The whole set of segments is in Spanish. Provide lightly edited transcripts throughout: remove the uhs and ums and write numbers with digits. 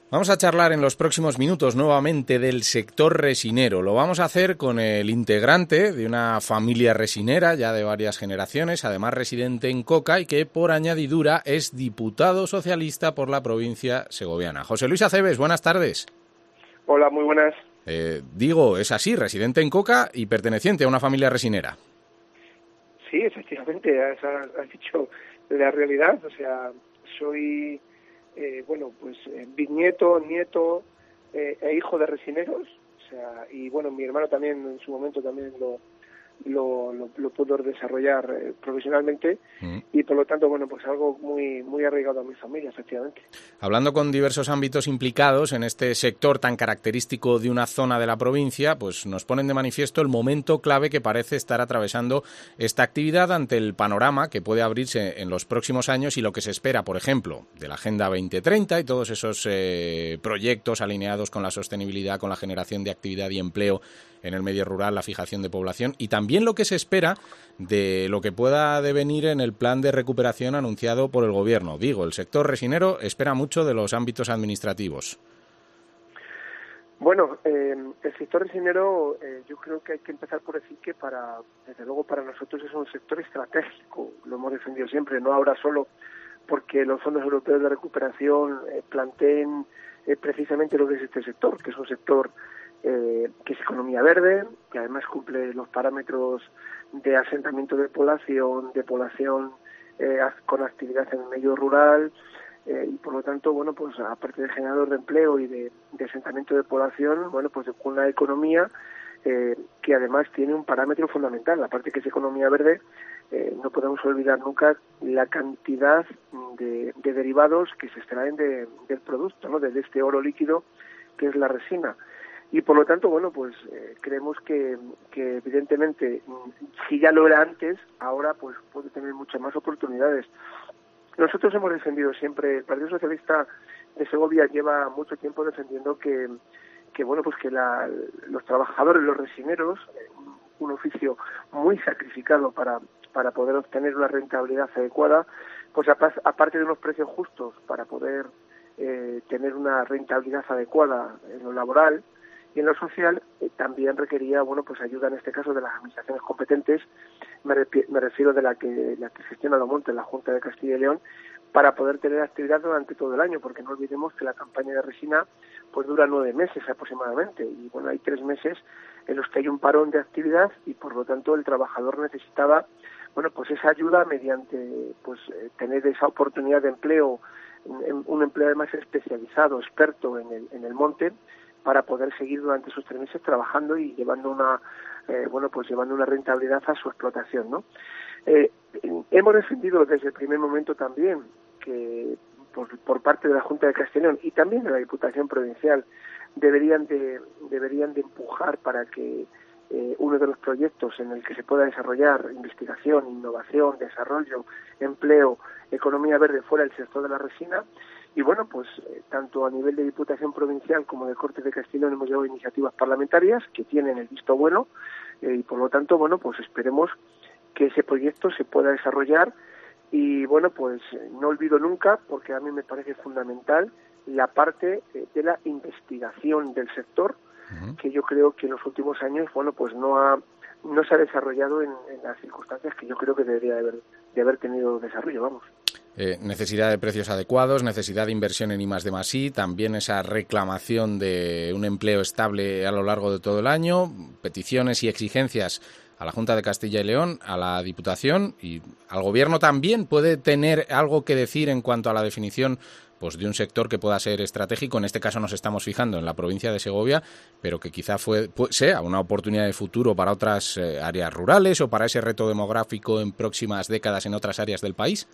Vamos a charlar en los próximos minutos nuevamente del sector resinero. Lo vamos a hacer con el integrante de una familia resinera ya de varias generaciones, además residente en Coca y que por añadidura es diputado socialista por la provincia segoviana. José Luis Aceves, buenas tardes. Hola, muy buenas. Es así, residente en Coca y perteneciente a una familia resinera. Sí, efectivamente, has dicho la realidad. O sea, soy, bisnieto, nieto e hijo de resineros. O sea, y bueno, mi hermano también en su momento también lo pudo desarrollar profesionalmente y por lo tanto, bueno, pues algo muy arraigado a mi familia, efectivamente. Hablando con diversos ámbitos implicados en este sector tan característico de una zona de la provincia, pues nos ponen de manifiesto el momento clave que parece estar atravesando esta actividad ante el panorama que puede abrirse en los próximos años y lo que se espera, por ejemplo, de la Agenda 2030 y todos esos proyectos alineados con la sostenibilidad, con la generación de actividad y empleo en el medio rural, la fijación de población y también lo que se espera de lo que pueda devenir en el plan de recuperación anunciado por el Gobierno. Digo, el sector resinero espera mucho de los ámbitos administrativos. Bueno, el sector resinero yo creo que hay que empezar por decir que desde luego para nosotros es un sector estratégico, lo hemos defendido siempre, no ahora solo porque los fondos europeos de recuperación planteen precisamente lo que es este sector, que es un sector que es economía verde, que además cumple los parámetros de asentamiento de población con actividad en el medio rural y por lo tanto, bueno, pues aparte de generador de empleo y de asentamiento de población, bueno, pues con una economía que además tiene un parámetro fundamental, aparte que es economía verde, no podemos olvidar nunca la cantidad de derivados que se extraen del producto, ¿no? De este oro líquido que es la resina. Y por lo tanto, bueno, pues creemos que evidentemente, si ya lo era antes, ahora pues puede tener muchas más oportunidades. Nosotros hemos defendido siempre, el Partido Socialista de Segovia lleva mucho tiempo defendiendo que los trabajadores, los resineros, un oficio muy sacrificado para poder obtener una rentabilidad adecuada, pues aparte de unos precios justos para poder tener una rentabilidad adecuada en lo laboral y en lo social, también requería, bueno, pues ayuda en este caso de las administraciones competentes, me refiero de la que gestiona los montes, la Junta de Castilla y León, para poder tener actividad durante todo el año, porque no olvidemos que la campaña de resina pues dura 9 meses aproximadamente, y bueno, hay 3 meses en los que hay un parón de actividad y por lo tanto el trabajador necesitaba, bueno, pues esa ayuda mediante pues tener esa oportunidad de empleo, un empleo además especializado, experto en el monte, para poder seguir durante esos 3 meses trabajando y llevando una rentabilidad a su explotación, ¿no? Hemos defendido desde el primer momento también que por parte de la Junta de Castilla y León y también de la Diputación Provincial deberían de empujar para que uno de los proyectos en el que se pueda desarrollar investigación, innovación, desarrollo, empleo, economía verde fuera el sector de la resina. Y bueno, pues tanto a nivel de Diputación Provincial como de Cortes de Castilla y León hemos llevado iniciativas parlamentarias que tienen el visto bueno y por lo tanto, bueno, pues esperemos que ese proyecto se pueda desarrollar y bueno, pues no olvido nunca, porque a mí me parece fundamental, la parte de la investigación del sector, que yo creo que en los últimos años, bueno, pues no se ha desarrollado en las circunstancias que yo creo que debería de haber tenido desarrollo, vamos. Necesidad de precios adecuados, necesidad de inversión en I+D+I, también esa reclamación de un empleo estable a lo largo de todo el año, peticiones y exigencias a la Junta de Castilla y León, a la Diputación y al Gobierno también puede tener algo que decir en cuanto a la definición pues de un sector que pueda ser estratégico. En este caso nos estamos fijando en la provincia de Segovia, pero que quizá sea una oportunidad de futuro para otras áreas rurales o para ese reto demográfico en próximas décadas en otras áreas del país.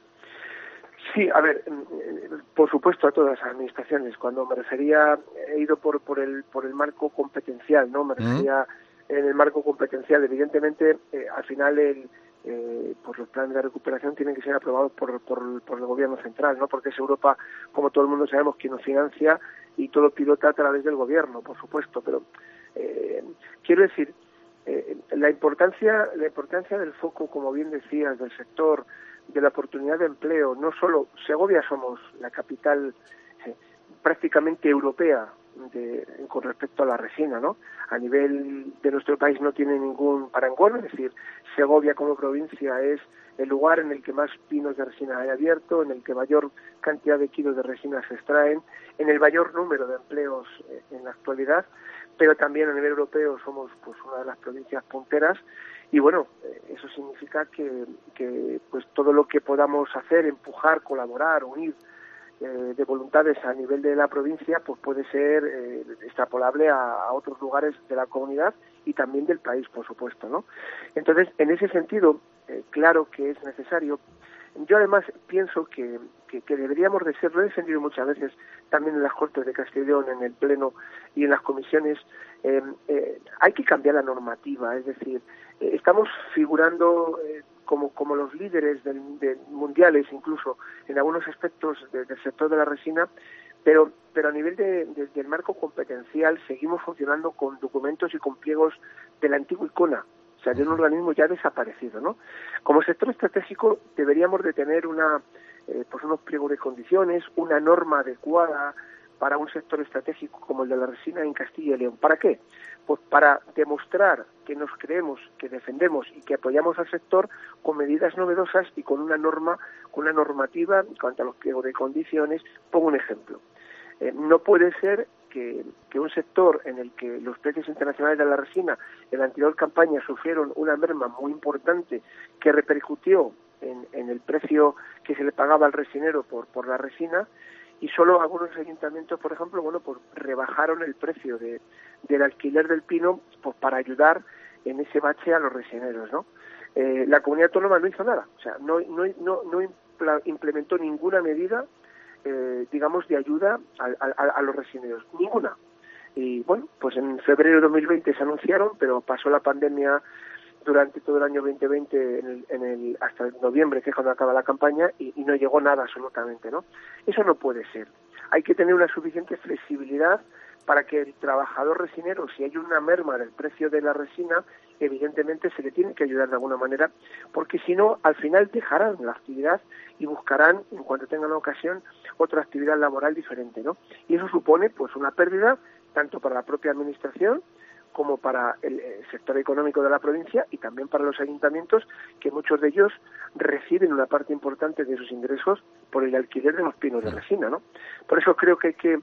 Sí, a ver, por supuesto a todas las administraciones. Cuando me refería, he ido por el marco competencial, ¿no? Me refería en el marco competencial. Evidentemente, al final pues los planes de recuperación tienen que ser aprobados por el Gobierno central, ¿no? Porque es Europa, como todo el mundo sabemos, quien nos financia y todo pilota a través del Gobierno, por supuesto. Pero quiero decir, la importancia del foco, como bien decías, del sector, de la oportunidad de empleo. No solo Segovia somos la capital prácticamente europea con respecto a la resina, ¿no? A nivel de nuestro país no tiene ningún parangón, es decir, Segovia como provincia es el lugar en el que más pinos de resina hay abierto, en el que mayor cantidad de kilos de resina se extraen, en el mayor número de empleos en la actualidad, pero también a nivel europeo somos pues una de las provincias punteras y bueno, eso significa que pues todo lo que podamos hacer, empujar, colaborar, unir de voluntades a nivel de la provincia, pues puede ser extrapolable a otros lugares de la comunidad y también del país, por supuesto, ¿no? Entonces, en ese sentido, claro que es necesario. Yo además pienso que deberíamos de ser, lo he defendido muchas veces también en las Cortes de Castellón, en el Pleno y en las comisiones, hay que cambiar la normativa, es decir, estamos figurando como los líderes mundiales, incluso en algunos aspectos del sector de la resina, pero a nivel del marco competencial seguimos funcionando con documentos y con pliegos del antiguo ICONA, o sea, de un organismo ya desaparecido, ¿no? Como sector estratégico deberíamos de tener pues unos pliegos de condiciones, una norma adecuada para un sector estratégico como el de la resina en Castilla y León. ¿Para qué? Pues para demostrar que nos creemos, que defendemos y que apoyamos al sector con medidas novedosas y con una normativa en cuanto a los pliegos de condiciones. Pongo un ejemplo. No puede ser que un sector en el que los precios internacionales de la resina en la anterior campaña sufrieron una merma muy importante que repercutió en el precio que se le pagaba al resinero por la resina, y solo algunos ayuntamientos, por ejemplo, pues rebajaron el precio del alquiler del pino pues para ayudar en ese bache a los resineros, ¿no? La comunidad autónoma no hizo nada, o sea, no implementó ninguna medida, digamos, de ayuda a los resineros, ninguna. Y bueno, pues en febrero de 2020 se anunciaron, pero pasó la pandemia durante todo el año 2020 hasta noviembre, que es cuando acaba la campaña, y no llegó nada absolutamente, ¿no? Eso no puede ser. Hay que tener una suficiente flexibilidad para que el trabajador resinero, si hay una merma del precio de la resina, evidentemente se le tiene que ayudar de alguna manera, porque si no, al final dejarán la actividad y buscarán, en cuanto tengan la ocasión, otra actividad laboral diferente, ¿no? Y eso supone pues una pérdida tanto para la propia administración como para el sector económico de la provincia y también para los ayuntamientos, que muchos de ellos reciben una parte importante de sus ingresos por el alquiler de los pinos de resina, ¿no? Por eso creo que hay que,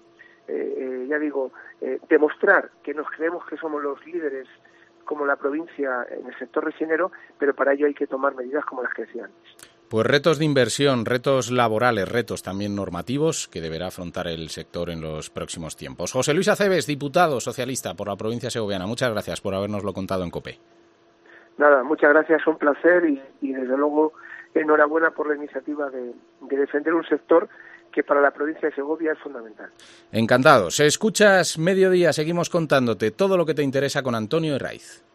demostrar que nos creemos que somos los líderes como la provincia en el sector resinero, pero para ello hay que tomar medidas como las que decía antes. Pues retos de inversión, retos laborales, retos también normativos que deberá afrontar el sector en los próximos tiempos. José Luis Aceves, diputado socialista por la provincia segoviana, muchas gracias por habernoslo contado en COPE. Nada, muchas gracias, un placer y desde luego enhorabuena por la iniciativa de defender un sector que para la provincia de Segovia es fundamental. Encantados. Escuchas Mediodía, seguimos contándote todo lo que te interesa con Antonio Herraiz.